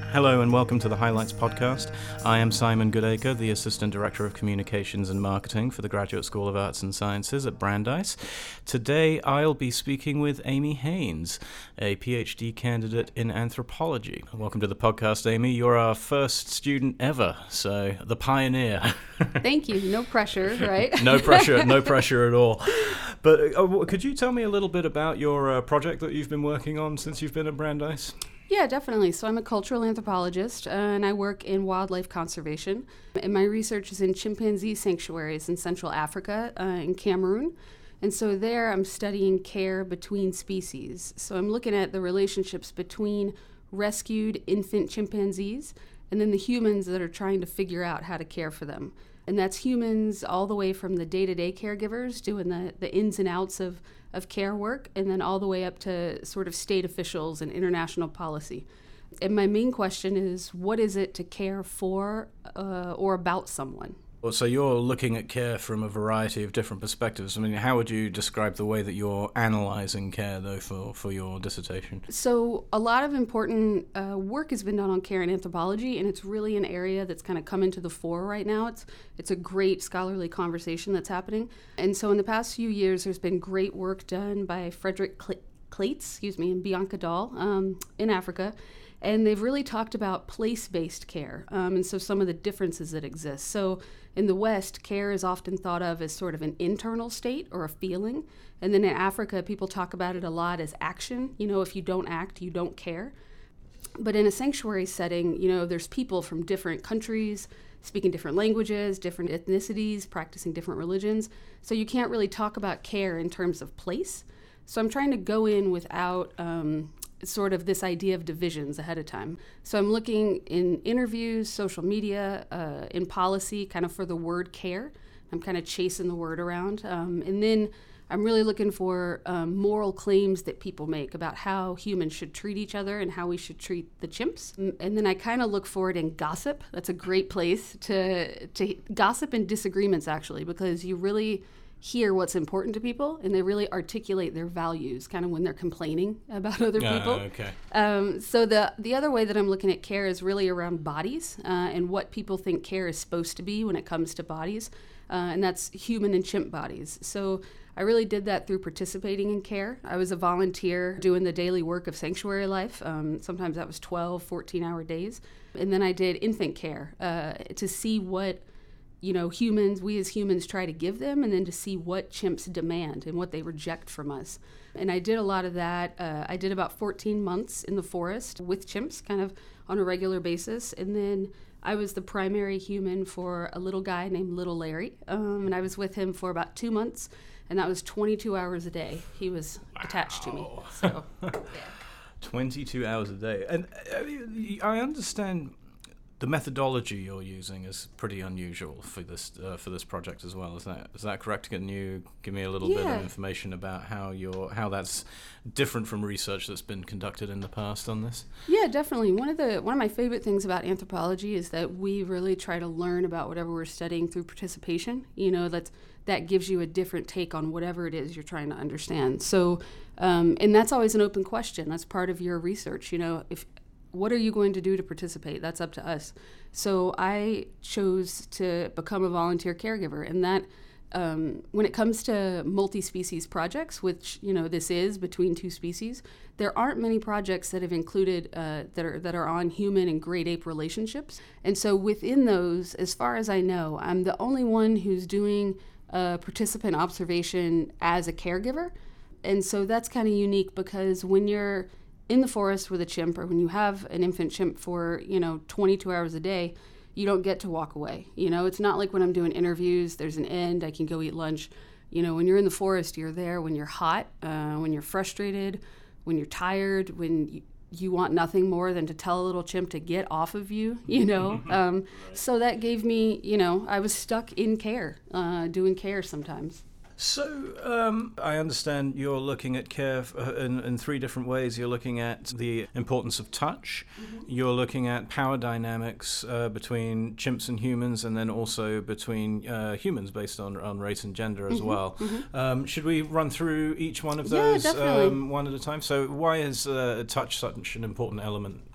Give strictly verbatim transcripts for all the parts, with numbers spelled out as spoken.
Hello and welcome to the Highlights podcast. I am Simon Goodacre, the Assistant Director of Communications and Marketing for the Graduate School of Arts and Sciences at Brandeis. Today I'll be speaking with Amy Haynes, a PhD candidate in anthropology. Welcome to the podcast, Amy. You're our first student ever, so the pioneer. Thank you. No pressure, right? no pressure, no pressure at all. But uh, could you tell me a little bit about your uh, project that you've been working on since you've been at Brandeis? Yeah, definitely. So I'm a cultural anthropologist, uh, and I work in wildlife conservation. And my research is in chimpanzee sanctuaries in Central Africa, uh, in Cameroon. And so there I'm studying care between species. So I'm looking at the relationships between rescued infant chimpanzees and then the humans that are trying to figure out how to care for them. And that's humans all the way from the day-to-day caregivers doing the, the ins and outs of of care work, and then all the way up to sort of state officials and international policy. And my main question is, what is it to care for uh, or about someone? Well, so you're looking at care from a variety of different perspectives. I mean, how would you describe the way that you're analyzing care, though, for, for your dissertation? So a lot of important uh, work has been done on care in anthropology, and it's really an area that's kind of coming to the fore right now. It's it's a great scholarly conversation that's happening. And so in the past few years, there's been great work done by Frederick Claetz, excuse me, and Bianca Dahl um, in Africa. And they've really talked about place-based care, um, and so some of the differences that exist. So in the West, care is often thought of as sort of an internal state or a feeling. And then in Africa, people talk about it a lot as action. You know, if you don't act, you don't care. But in a sanctuary setting, you know, there's people from different countries, speaking different languages, different ethnicities, practicing different religions. So you can't really talk about care in terms of place. So I'm trying to go in without um, sort of this idea of divisions ahead of time. So I'm looking in interviews, social media, uh, in policy, kind of for the word care. I'm kind of chasing the word around. Um, and then I'm really looking for um, moral claims that people make about how humans should treat each other and how we should treat the chimps. And then I kind of look for it in gossip. That's a great place to, to gossip and disagreements, actually, because you really hear what's important to people, and they really articulate their values kind of when they're complaining about other people. Uh, okay. Um, so the the other way that I'm looking at care is really around bodies uh, and what people think care is supposed to be when it comes to bodies, uh, and that's human and chimp bodies. So I really did that through participating in care. I was a volunteer doing the daily work of sanctuary life. Um, sometimes that was twelve, fourteen-hour days. And then I did infant care uh, to see what you know, humans, we as humans try to give them, and then to see what chimps demand and what they reject from us. And I did a lot of that. Uh, I did about fourteen months in the forest with chimps, kind of on a regular basis. And then I was the primary human for a little guy named Little Larry. Um, and I was with him for about two months, and that was twenty-two hours a day. He was wow. attached to me. So, yeah. twenty-two hours a day. And uh, I understand the methodology you're using is pretty unusual for this uh, for this project as well. Is that is that correct? Can you give me a little yeah. bit of information about how you're how that's different from research that's been conducted in the past on this? Yeah, definitely. One of the one of my favorite things about anthropology is that we really try to learn about whatever we're studying through participation. You know, that's that gives you a different take on whatever it is you're trying to understand. So, um, and that's always an open question. That's part of your research. You know, if what are you going to do to participate? That's up to us. So I chose to become a volunteer caregiver, and that um, when it comes to multi-species projects, which you know this is between two species, there aren't many projects that have included uh, that are that are on human and great ape relationships. And so within those, as far as I know, I'm the only one who's doing a participant observation as a caregiver, and so that's kind of unique because when you're in the forest with a chimp, or when you have an infant chimp for, you know, twenty-two hours a day, you don't get to walk away. You know, it's not like when I'm doing interviews, there's an end, I can go eat lunch. You know, when you're in the forest, you're there when you're hot, uh, when you're frustrated, when you're tired, when you, you want nothing more than to tell a little chimp to get off of you, you know. um, so that gave me, you know, I was stuck in care, uh, doing care sometimes. So um, I understand you're looking at care in, in three different ways. You're looking at the importance of touch. Mm-hmm. You're looking at power dynamics uh, between chimps and humans, and then also between uh, humans based on, on race and gender as mm-hmm. well. Mm-hmm. Um, should we run through each one of those yeah, um, one at a time? So why is uh, touch such an important element?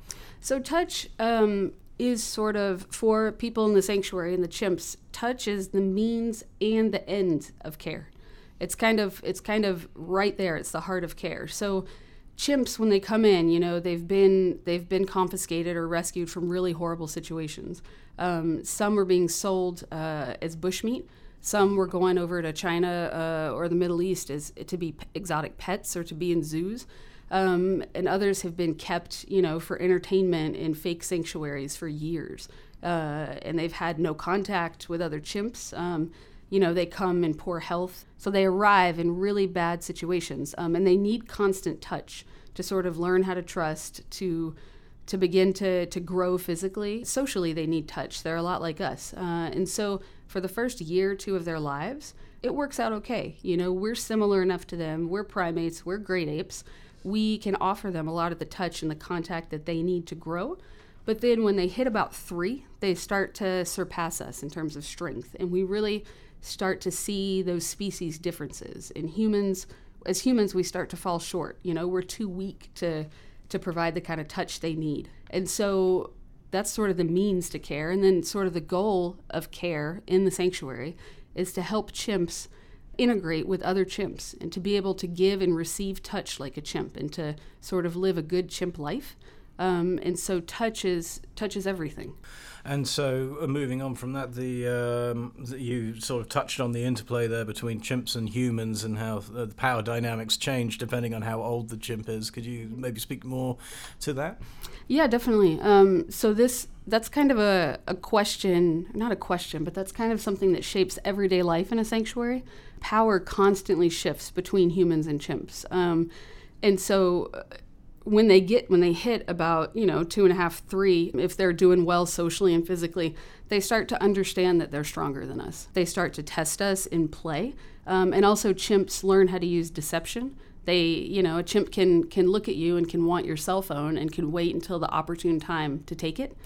So touch um, is sort of, for people in the sanctuary and the chimps, touch is the means and the end of care. It's kind of it's kind of right there. It's the heart of care. So chimps, when they come in, you know, they've been they've been confiscated or rescued from really horrible situations. Um, some were being sold uh, as bushmeat. Some were going over to China uh, or the Middle East as to be p- exotic pets or to be in zoos. Um, and others have been kept, you know, for entertainment in fake sanctuaries for years. Uh, and they've had no contact with other chimps. Um, you know, they come in poor health. So they arrive in really bad situations. Um, and they need constant touch to sort of learn how to trust, to to begin to, to grow physically. Socially, they need touch. They're a lot like us. Uh, and so for the first year or two of their lives, it works out okay. You know, we're similar enough to them. We're primates. We're great apes. We can offer them a lot of the touch and the contact that they need to grow. But then when they hit about three, they start to surpass us in terms of strength. And we really start to see those species differences. In humans, as humans, we start to fall short. You know, we're too weak to to provide the kind of touch they need. And so that's sort of the means to care. And then sort of the goal of care in the sanctuary is to help chimps integrate with other chimps and to be able to give and receive touch like a chimp and to sort of live a good chimp life. Um, and so touch is, touch is everything. And so, uh, moving on from that, the, um, the you sort of touched on the interplay there between chimps and humans and how the power dynamics change depending on how old the chimp is. Could you maybe speak more to that? Yeah, definitely. Um, so this that's kind of a, a question, not a question, but that's kind of something that shapes everyday life in a sanctuary. Power constantly shifts between humans and chimps. Um, and so... When they get, when they hit about, you know, two and a half, three, if they're doing well socially and physically, they start to understand that they're stronger than us. They start to test us in play. Um, and also chimps learn how to use deception. They, you know, a chimp can can look at you and can want your cell phone and can wait until the opportune time to take it.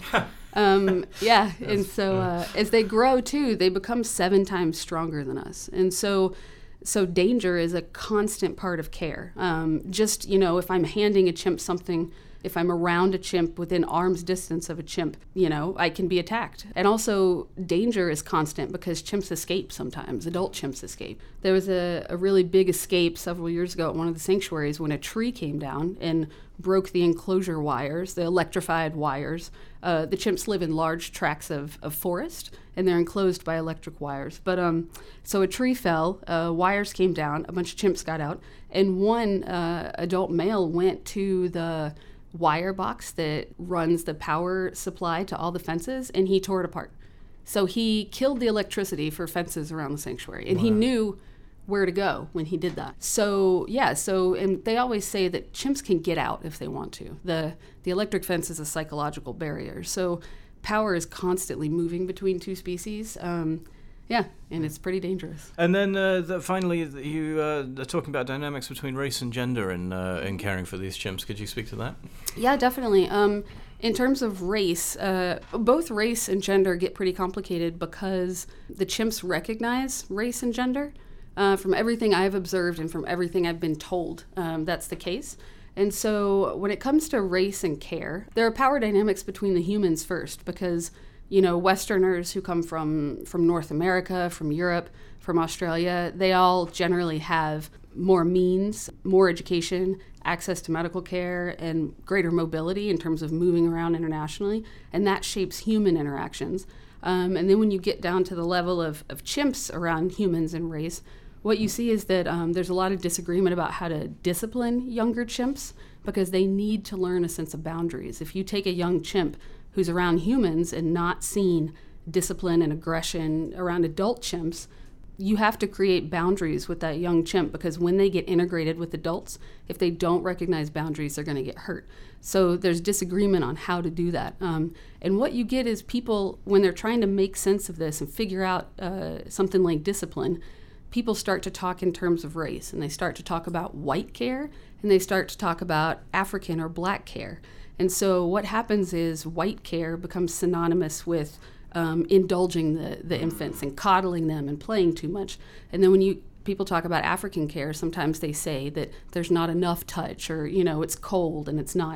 um, yeah, and so uh, as they grow too, they become seven times stronger than us. And so So danger is a constant part of care. Um, just, you know, if I'm handing a chimp something, if I'm around a chimp within arm's distance of a chimp, you know, I can be attacked. And also danger is constant because chimps escape sometimes. Adult chimps escape. There was a, a really big escape several years ago at one of the sanctuaries when a tree came down and broke the enclosure wires, the electrified wires. Uh, the chimps live in large tracts of, of forest, and they're enclosed by electric wires. But um, so a tree fell, uh, wires came down, a bunch of chimps got out, and one uh, adult male went to the wire box that runs the power supply to all the fences, and he tore it apart. So he killed the electricity for fences around the sanctuary, and wow. He knew where to go when he did that. So yeah, so and they always say that chimps can get out if they want to. The the electric fence is a psychological barrier. So power is constantly moving between two species. Um, yeah, and it's pretty dangerous. And then uh, the, finally, you uh, are talking about dynamics between race and gender in, uh, in caring for these chimps. Could you speak to that? Yeah, definitely. Um, in terms of race, uh, both race and gender get pretty complicated because the chimps recognize race and gender. Uh, from everything I've observed and from everything I've been told, um, that's the case. And so when it comes to race and care, there are power dynamics between the humans first because, you know, Westerners who come from, from North America, from Europe, from Australia, they all generally have more means, more education, access to medical care, and greater mobility in terms of moving around internationally, and that shapes human interactions. Um, and then when you get down to the level of, of chimps around humans and race, what you see is that um, there's a lot of disagreement about how to discipline younger chimps because they need to learn a sense of boundaries. If you take a young chimp who's around humans and not seen discipline and aggression around adult chimps, you have to create boundaries with that young chimp because when they get integrated with adults, if they don't recognize boundaries, they're going to get hurt. So there's disagreement on how to do that. Um, and what you get is people, when they're trying to make sense of this and figure out uh, something like discipline, people start to talk in terms of race, and they start to talk about white care, and they start to talk about African or black care. And so what happens is white care becomes synonymous with um, indulging the, the infants and coddling them and playing too much. And then when you people talk about African care, sometimes they say that there's not enough touch or, you know, it's cold and it's not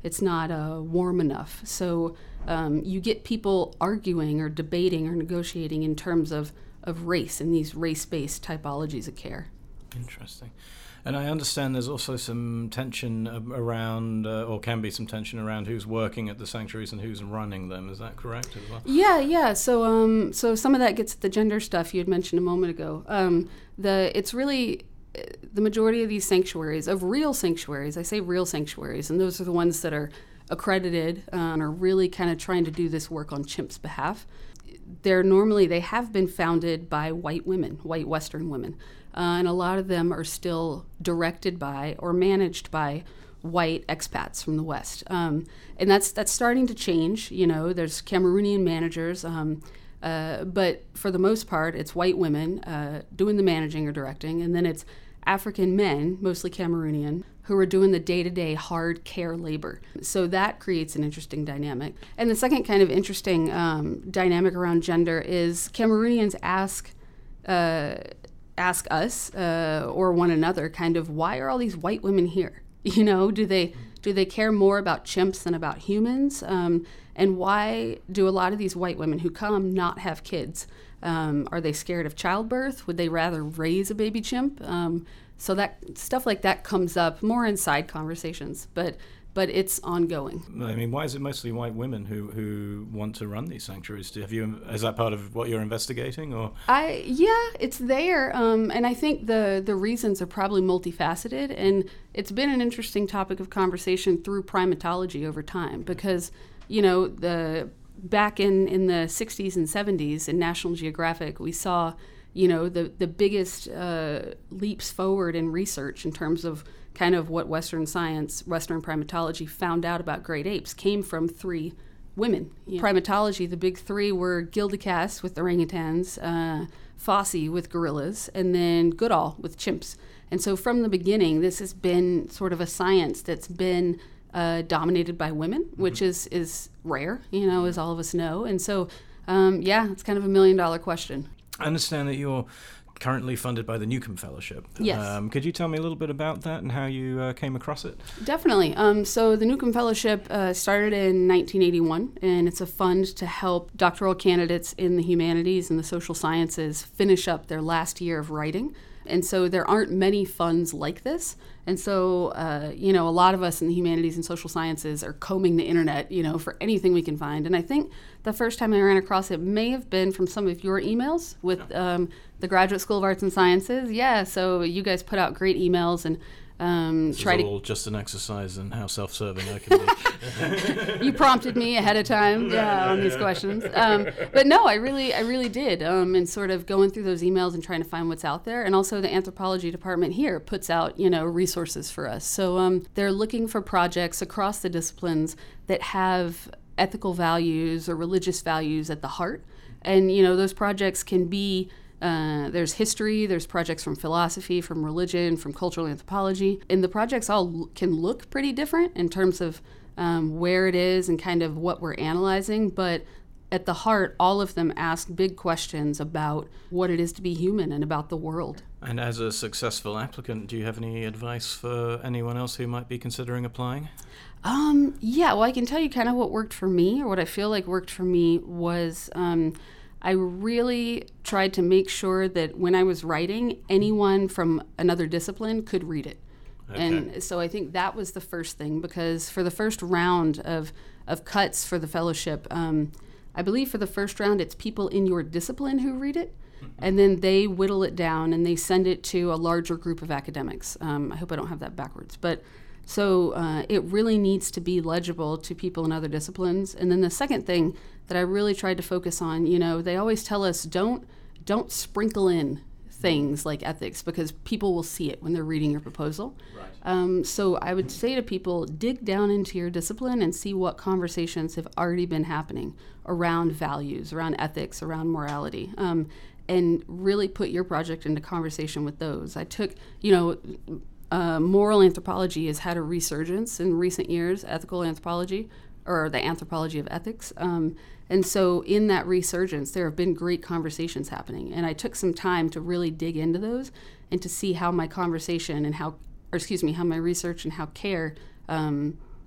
it's not uh, warm enough. So um, you get people arguing or debating or negotiating in terms of, of race and these race-based typologies of care. Interesting. And I understand there's also some tension around, uh, or can be some tension around who's working at the sanctuaries and who's running them. Is that correct as well? Yeah, yeah. So, um, so some of that gets at the gender stuff you had mentioned a moment ago. Um, the it's really the majority of these sanctuaries, of real sanctuaries. I say real sanctuaries, and those are the ones that are accredited uh, and are really kind of trying to do this work on chimps' behalf. They're normally they have been founded by white women, white Western women. Uh, and a lot of them are still directed by or managed by white expats from the West. Um, and that's that's starting to change. You know, there's Cameroonian managers, um, uh, but for the most part, it's white women uh, doing the managing or directing, and then it's African men, mostly Cameroonian, who are doing the day-to-day hard care labor. So that creates an interesting dynamic. And the second kind of interesting um, dynamic around gender is Cameroonians ask uh, ask us uh, or one another kind of, why are all these white women here? You know, do they do they care more about chimps than about humans? Um, and why do a lot of these white women who come not have kids? Um, are they scared of childbirth? Would they rather raise a baby chimp? Um, so that stuff like that comes up more in side conversations, but but it's ongoing. I mean, why is it mostly white women who, who want to run these sanctuaries? Do, have you, is that part of what you're investigating, or? I yeah, it's there, um, and I think the the reasons are probably multifaceted, and it's been an interesting topic of conversation through primatology over time, because you know the back in, in the sixties and seventies in National Geographic, we saw you know the the biggest uh, leaps forward in research in terms of kind of what Western science, Western primatology found out about great apes came from three women. You know, primatology, the big three were Gildakas with orangutans, uh, Fossey with gorillas, and then Goodall with chimps. And so from the beginning, this has been sort of a science that's been uh, dominated by women, which mm-hmm. is, is rare, you know, as all of us know. And so, um, yeah, it's kind of a million dollar question. I understand that you're currently funded by the Newcomb Fellowship. Yes. Um, could you tell me a little bit about that and how you uh, came across it? Definitely. Um, so the Newcomb Fellowship uh, started in nineteen eighty-one, and it's a fund to help doctoral candidates in the humanities and the social sciences finish up their last year of writing. And so there aren't many funds like this. And so, uh, you know, a lot of us in the humanities and social sciences are combing the internet, you know, for anything we can find. And I think the first time I ran across it may have been from some of your emails with um, the Graduate School of Arts and Sciences. Yeah, so you guys put out great emails and um, this try is to... all just an exercise in how self-serving I can be. You prompted me ahead of time, yeah, on these questions. Um, but no, I really, I really did. Um, and sort of going through those emails and trying to find what's out there. And also the anthropology department here puts out, you know, resources for us. So um, they're looking for projects across the disciplines that have ethical values or religious values at the heart. And, you know, those projects can be Uh, there's history, there's projects from philosophy, from religion, from cultural anthropology, and the projects all l- can look pretty different in terms of um, where it is and kind of what we're analyzing, but at the heart, all of them ask big questions about what it is to be human and about the world. And as a successful applicant, do you have any advice for anyone else who might be considering applying? Um, yeah, well, I can tell you kind of what worked for me, or what I feel like worked for me was... Um, I really tried to make sure that when I was writing, anyone from another discipline could read it. Okay. And so I think that was the first thing, because for the first round of, of cuts for the fellowship, um, I believe for the first round, it's people in your discipline who read it, mm-hmm. and then they whittle it down and they send it to a larger group of academics. Um, I hope I don't have that backwards. But so uh, it really needs to be legible to people in other disciplines. And then the second thing that I really tried to focus on, you know, they always tell us don't don't sprinkle in things like ethics, because people will see it when they're reading your proposal. Right. Um, so I would say to people, dig down into your discipline and see what conversations have already been happening around values, around ethics, around morality. Um, and really put your project into conversation with those. I took, you know, Uh, moral anthropology has had a resurgence in recent years, ethical anthropology, or the anthropology of ethics. Um, and so in that resurgence, there have been great conversations happening. And I took some time to really dig into those and to see how my conversation and how, or excuse me, how my research and how care um,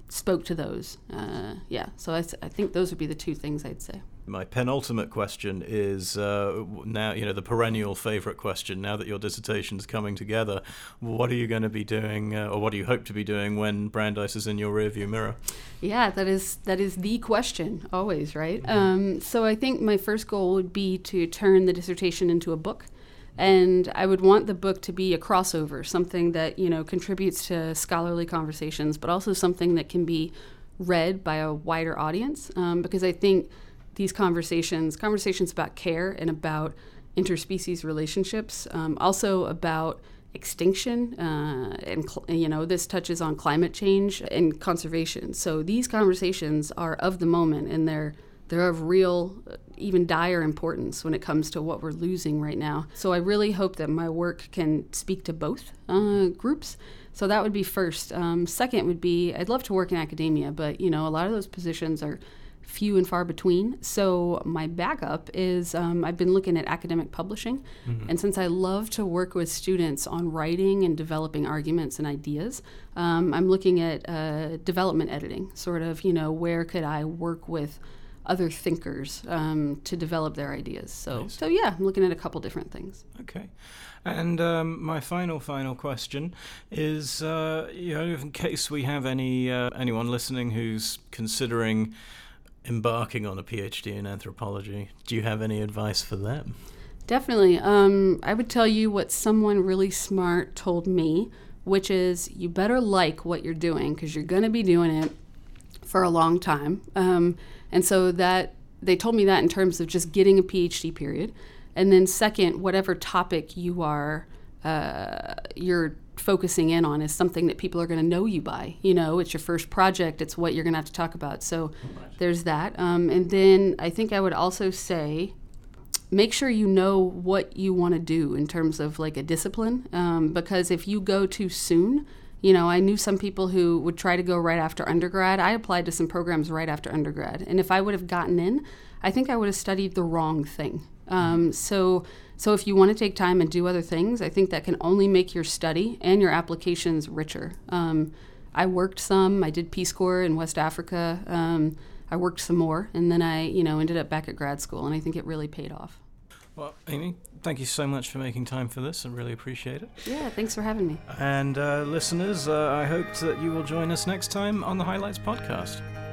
spoke to those. Uh, yeah, so I, th- I think those would be the two things I'd say. My penultimate question is uh, now, you know, the perennial favorite question. Now that your dissertation's coming together, what are you going to be doing, uh, or what do you hope to be doing when Brandeis is in your rearview mirror? Yeah, that is that is the question always, right? Mm-hmm. Um, so I think my first goal would be to turn the dissertation into a book. And I would want the book to be a crossover, something that, you know, contributes to scholarly conversations, but also something that can be read by a wider audience, um, because I think these conversations, conversations about care and about interspecies relationships, um, also about extinction, uh, and, cl- you know, this touches on climate change and conservation. So these conversations are of the moment, and they're they're of real, even dire importance when it comes to what we're losing right now. So I really hope that my work can speak to both uh, groups. So that would be first. Um, second would be, I'd love to work in academia, but, you know, a lot of those positions are few and far between. So my backup is um, I've been looking at academic publishing. Mm-hmm. And since I love to work with students on writing and developing arguments and ideas, um, I'm looking at uh, development editing, sort of, you know, where could I work with other thinkers um, to develop their ideas. So, nice. so yeah, I'm looking at a couple different things. Okay. And um, my final, final question is, uh, you know, in case we have any uh, anyone listening who's considering embarking on a PhD in anthropology, do you have any advice for them? Definitely. Um, I would tell you what someone really smart told me, which is you better like what you're doing because you're going to be doing it for a long time. Um, and so that they told me that in terms of just getting a PhD period. And then second, whatever topic you are, uh, you're focusing in on is something that people are going to know you by. You know, it's your first project. It's what you're going to have to talk about. So right. There's that. Um, and then I think I would also say, make sure you know what you want to do in terms of like a discipline. Um, because if you go too soon, you know, I knew some people who would try to go right after undergrad. I applied to some programs right after undergrad. And if I would have gotten in, I think I would have studied the wrong thing. Um, so so if you want to take time and do other things, I think that can only make your study and your applications richer. Um, I worked some. I did Peace Corps in West Africa. Um, I worked some more. And then I, you know, ended up back at grad school. And I think it really paid off. Well, Amy, thank you so much for making time for this. I really appreciate it. Yeah, thanks for having me. And uh, listeners, uh, I hope that you will join us next time on the Highlights Podcast.